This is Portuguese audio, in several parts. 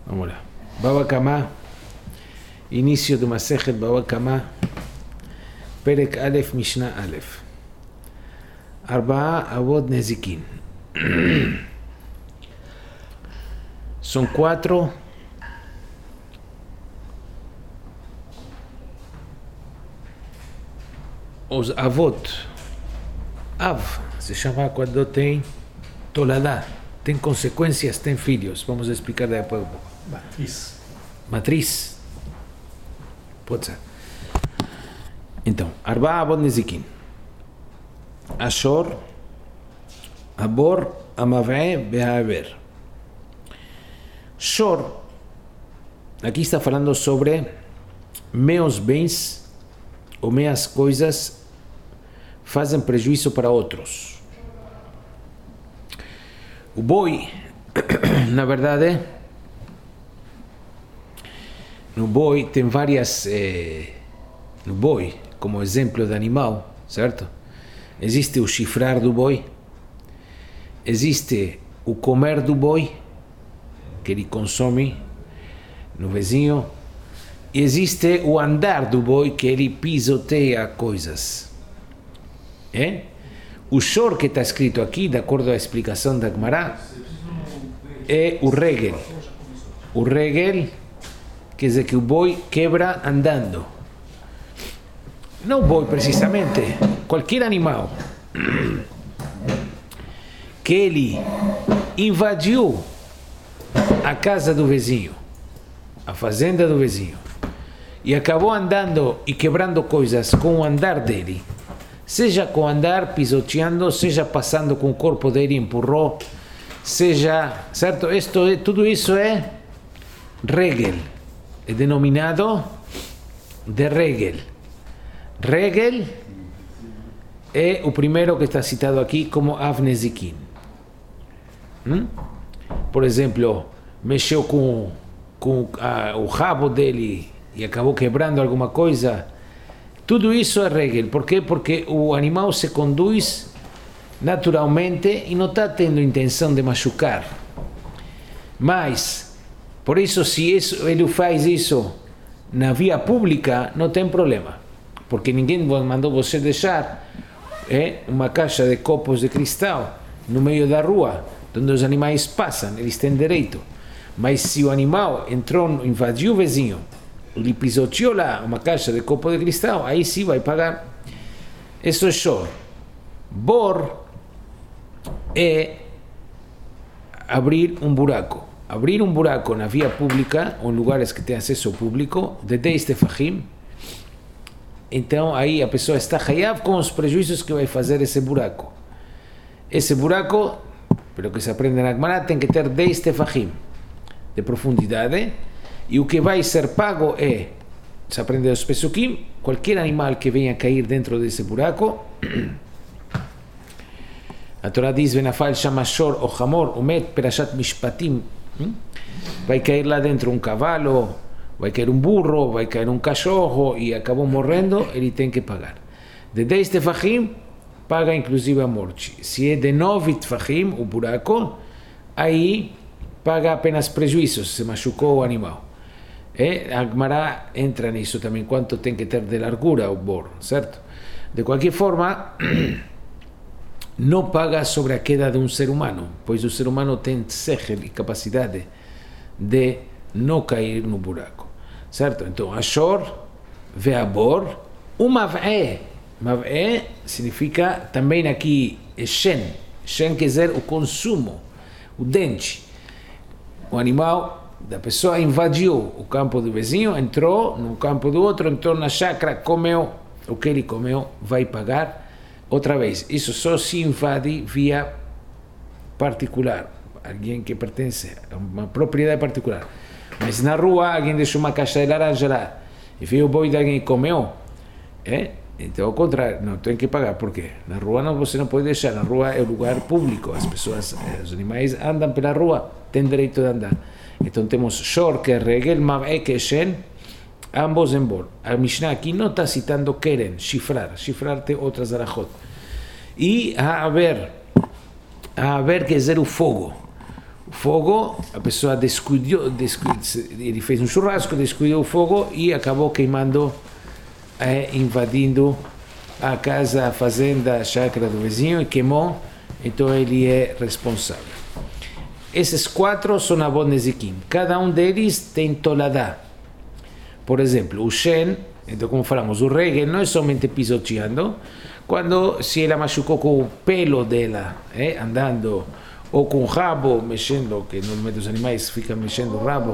Vamos lá. Baba Kamá, inicio de Masejet Baba Kamá, Perek Aleph, Mishnah Aleph. Arba'a Avot Nezikin. Son 4 os avot. Av se chama quando tem toladá, tem consequências, tem filhos. Vamos explicar depois. Matriz. Pode ser. Então, Arba'a Avot Nezikin. Ashor, Abor, Amav'e, Be'aver. Shor, aqui está falando sobre meus bens ou meias coisas fazem prejuízo para outros. O boi, na verdade, no boi tem várias, no boi, como exemplo de animal, certo? Existe o chifrar do boi, existe o comer do boi, que ele consome no vizinho, e existe o andar do boi, que ele pisoteia coisas. O shor que está escrito aqui, de acordo à explicação da Gemara, é o regel. O regel quer dizer que o boi quebra andando. Não o boi precisamente, qualquer animal que ele invadiu a casa do vizinho, a fazenda do vizinho, e acabou andando e quebrando coisas com o andar dele, seja com o andar pisoteando, seja passando com o corpo dele, empurrou, seja, certo? Tudo isso é regel, é denominado de regel. Regel é o primeiro que está citado aqui como Av Nezikin. Por exemplo, mexeu com o rabo dele e acabou quebrando alguma coisa. Tudo isso é regel. Por quê? Porque o animal se conduz naturalmente e não está tendo intenção de machucar. Mas, por isso, se ele faz isso na via pública, não tem problema. Porque ninguém mandou você deixar uma caixa de copos de cristal no meio da rua, onde os animais passam, eles têm direito. Mas se o animal entrou, invadiu o vizinho, lhe pisoteou lá uma caixa de copo de cristal, aí sim vai pagar. Isso é shor. Bor é abrir um buraco. Abrir um buraco na via pública, ou em lugares que têm acesso ao público, de 10 tefachim. Então aí a pessoa está hayav com os prejuízos que vai fazer esse buraco. Esse buraco, pelo que se aprende na Gemara, tem que ter 10 tefachim de profundidade, e o que vai ser pago se aprende os pesukim, qualquer animal que venha cair dentro desse buraco, a Torá diz, Venafal chama shor o hamor, umet perashat mishpatim, vai cair lá dentro um cavalo, vai cair um burro, vai cair um cachorro e acabou morrendo, ele tem que pagar. De 10 tefachim, paga inclusive a morte. Se é de 9 tefachim, o buraco, aí paga apenas prejuízos, se machucou o animal. A Gemara entra nisso também, quanto tem que ter de largura o bor, certo? De qualquer forma, não paga sobre a queda de um ser humano, pois o ser humano tem sechel e capacidade de não cair no buraco. Certo? Então, Ashor, Ve'abor, o Mav'e. Mav'e significa também aqui Shen. Shen quer dizer o consumo, o dente. O animal da pessoa invadiu o campo do vizinho, entrou no campo do outro, entrou na chácara, comeu o que ele comeu, vai pagar outra vez. Isso só se invade via particular, alguém que pertence a uma propriedade particular. Mas na rua alguém deixou uma caixa de laranja lá e viu o boi de alguém e comeu, então ao contrário, não tem que pagar. Por quê? Na rua você não pode deixar, na rua é um lugar público, as pessoas, os animais andam pela rua, têm direito de andar. Então temos shor, que é regel, mav'e, que é shen, ambos em bor. A Mishnah aqui não está citando keren, chifrar tem outras alachot. E a haver quer dizer o fogo. fogo, a pessoa descuidou, ele fez um churrasco, descuidou o fogo e acabou queimando, invadindo a casa, a fazenda, a chácara do vizinho e queimou, então ele é responsável. Esses 4 são Avot Nezikim, cada um deles tem toladá. Por exemplo, o Shen, então como falamos, o regel não é somente pisoteando, quando se ela machucou com o pelo dela, andando, ou com o rabo, mexendo, que normalmente os animais ficam mexendo o rabo,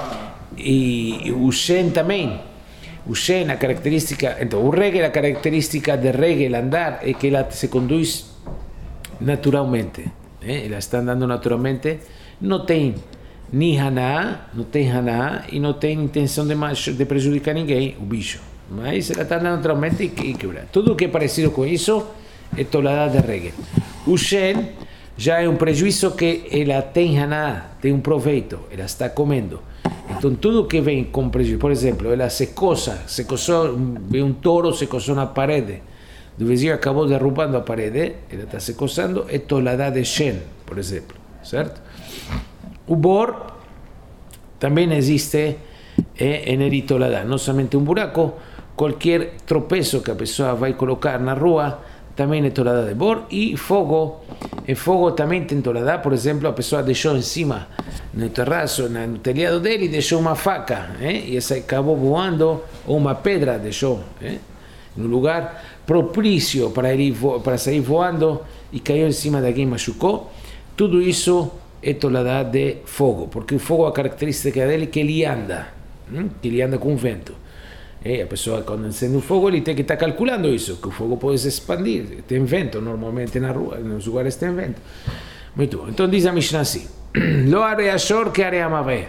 e o Shen também. O Shen, a característica, então o regel, a característica de regel andar é que ela se conduz naturalmente, ela está andando naturalmente, não tem nem haná, e não tem intenção de prejudicar ninguém, o bicho, mas ela está andando naturalmente e quebra. Tudo que é parecido com isso é toladá de regel. O Shen já é um prejuízo que ela tem haná, tem um proveito, ela está comendo. Então tudo que vem com prejuízo, por exemplo, ela se coçou, vem um touro, se coçou na parede, do vizinho acabou derrubando a parede, ela está se coçando, é toladá de Shen, por exemplo, certo? O Bor também existe em Eritolada, não somente um buraco, qualquer tropeço que a pessoa vai colocar na rua também é toladá de Bor. E fogo, em fogo também tem toladá, por exemplo, a pessoa deixou em cima, no terraço, no telhado dele, deixou uma faca, e essa acabou voando, ou uma pedra deixou, no lugar propício para sair voando e caiu em cima de alguém, machucou. Tudo isso é toladá de fogo, porque o fogo, a característica dele é que ele anda com o vento. A pessoa, quando acende um fogo, ele tem que estar calculando isso, que o fogo pode se expandir, tem vento, normalmente na rua, nos lugares tem vento. Muito bom. Então diz a Mishnah assim: Lo areia shor que areia mavé.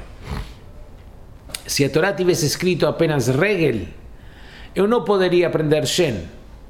Se a Torá tivesse escrito apenas regel, eu não poderia aprender Shen.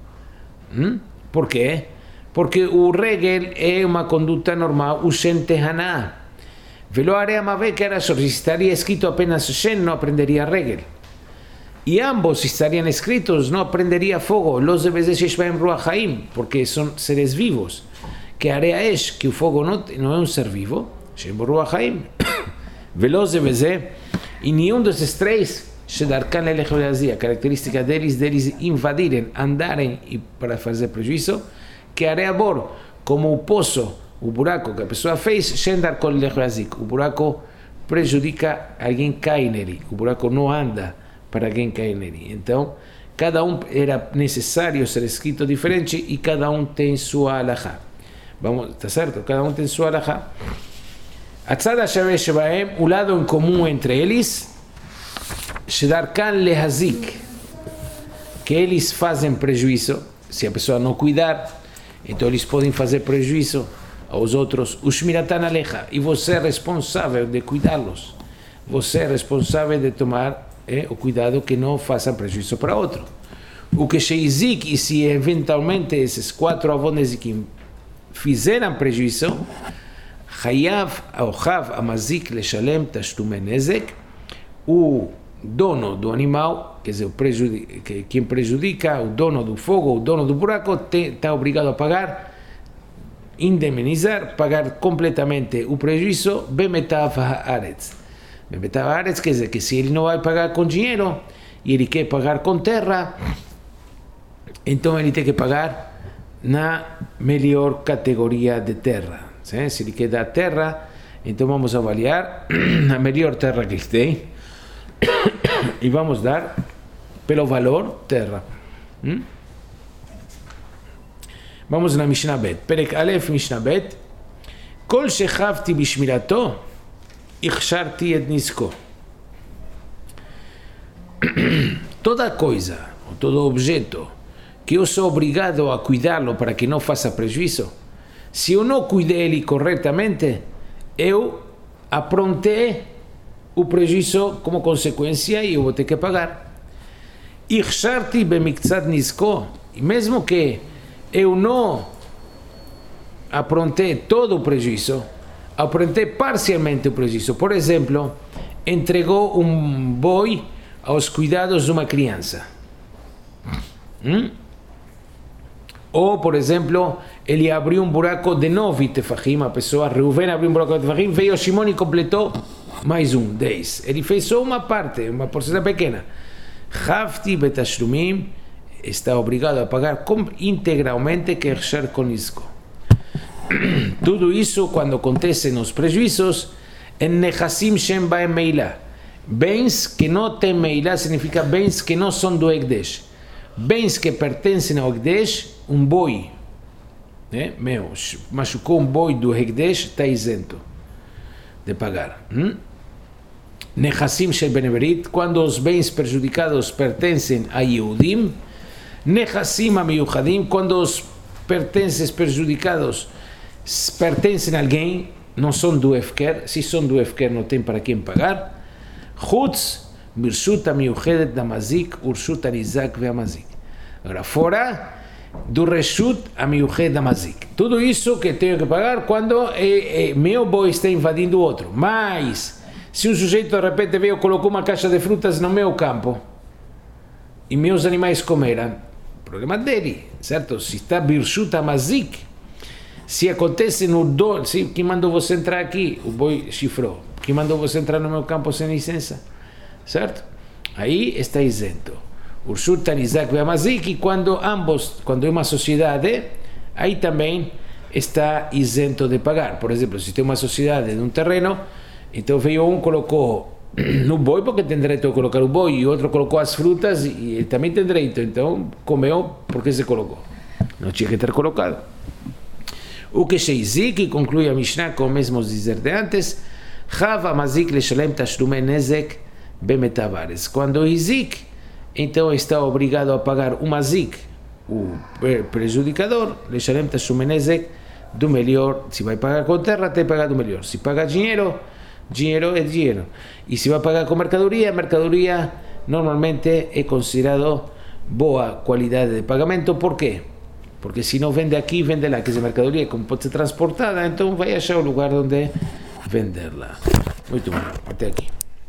Por quê? Porque o regel é uma conduta normal, o Shen tem haná. Velo areia mavé que era shor. Se estaria escrito apenas Shen, não aprenderia regel. E ambos estariam escritos, não aprenderia fogo. Los de Bezes Baem Ruach Haim, porque são seres vivos. Que areia é, que o fogo não é um ser vivo. Shem Ruach Haim. Veloz de Bezes. E nenhum desses 3, Shedarkan Lelechorazia, a característica deles invadirem, andarem e para fazer prejuízo, que areia Bor, como o poço, o buraco que a pessoa fez, Shedarkan Lelechorazik. O buraco prejudica, alguém cai nele. O buraco não anda para quem cai nele. Então, cada um era necessário ser escrito diferente e cada um tem sua alahá. Vamos, tá certo? Cada um tem sua alahá. Atzad HaShaveh Shebahem, o lado em comum entre eles, Shedarkan Lehazik, que eles fazem prejuízo, se a pessoa não cuidar, então eles podem fazer prejuízo aos outros. O Shmiratan Alecha, e você é responsável de cuidá-los. Você é responsável de tomar o cuidado que não façam prejuízo para outro. O que Sheizik, e se eventualmente esses 4 Avot Nezikim fizeram prejuízo, Hayav Aochav Amazik Leshalem Tashlume Nezek, o dono do animal, quer dizer, quem prejudica, o dono do fogo, o dono do buraco, está obrigado a pagar, indemnizar, pagar completamente o prejuízo, Bemetav Haaretz. Bemetav Haaretz quer dizer que se ele não vai pagar com dinheiro, e ele quer pagar com terra, então ele tem que pagar na melhor categoria de terra. Se ele quer dar terra, então vamos avaliar a melhor terra que ele tem e vamos dar pelo valor terra. Vamos na Mishnah Bet. Perek Aleph Mishnah Bet. Kol shechavti bishmirato, ichsharti et nisko. Toda coisa, ou todo objeto, que eu sou obrigado a cuidá-lo para que não faça prejuízo, se eu não cuidei ele corretamente, eu aprontei o prejuízo como consequência e eu vou ter que pagar. Ichsharti bemiktzat nisko, e mesmo que eu não aprontei todo o prejuízo, aprontei parcialmente o prejuízo. Por exemplo, entregou um boi aos cuidados de uma criança. Ou, por exemplo, ele abriu um buraco de 9 tefahim, a pessoa, Reuven abriu um buraco de tefahim, veio Shimon e completou mais 10. Ele fez só uma parte, uma porcentagem pequena. Hafti betashlumim, está obrigado a pagar integralmente que exer com isco. Tudo isso, quando acontece nos prejuízos, em nechassim shem baem meilá. Bens que não têm meilá significa bens que não são do Ekdesh. Bens que pertencem ao Ekdesh, um boi, né? Machucou um boi do Ekdesh, está isento de pagar. Nechassim shel beneverit, quando os bens prejudicados pertencem a Yehudim. Nechassim amiyuchadim, quando os pertences prejudicados pertencem a alguém, não são do Efker. Se são do Efker, não tem para quem pagar. Chutz Birshut amiyuchedet da mazik, urshut anizak ve'amazik. Agora, fora do reshut amiyuchedet da mazik. Tudo isso que tenho que pagar quando meu boi está invadindo o outro. Mas, se um sujeito de repente veio e colocou uma caixa de frutas no meu campo e meus animais comeram, problema dele, certo? Se está Birshut amazik, se acontece no dono, quem mandou você entrar aqui? O boi chifrou. Quem mandou você entrar no meu campo sem licença? Certo? Aí está isento. Urshut anizak ve'amazik, e quando é uma sociedade, aí também está isento de pagar. Por exemplo, se tem uma sociedade de um terreno, então veio colocou no boi, porque tem direito a colocar o boi, e outro colocou as frutas, e ele também tem direito, então comeu porque se colocou. Não tinha que ter colocado. O que Sheizik conclui a Mishnah, como mesmo dizer de antes, Chava mazik leshalem tashlumei nezek bemetavares. Quando o Izik, então está obrigado a pagar o mazik, o prejudicador, leshalem tashlumei nezek, do melhor. Se vai pagar com terra, tem que pagar do melhor. Se paga dinheiro, dinheiro é dinheiro. E se vai pagar com mercadoria, mercadoria normalmente é considerado boa qualidade de pagamento. Por quê? Porque se não vende aqui, vende lá, que essa mercadoria, como pode ser transportada, então vai achar o lugar onde venderla. Muito bem, até aqui.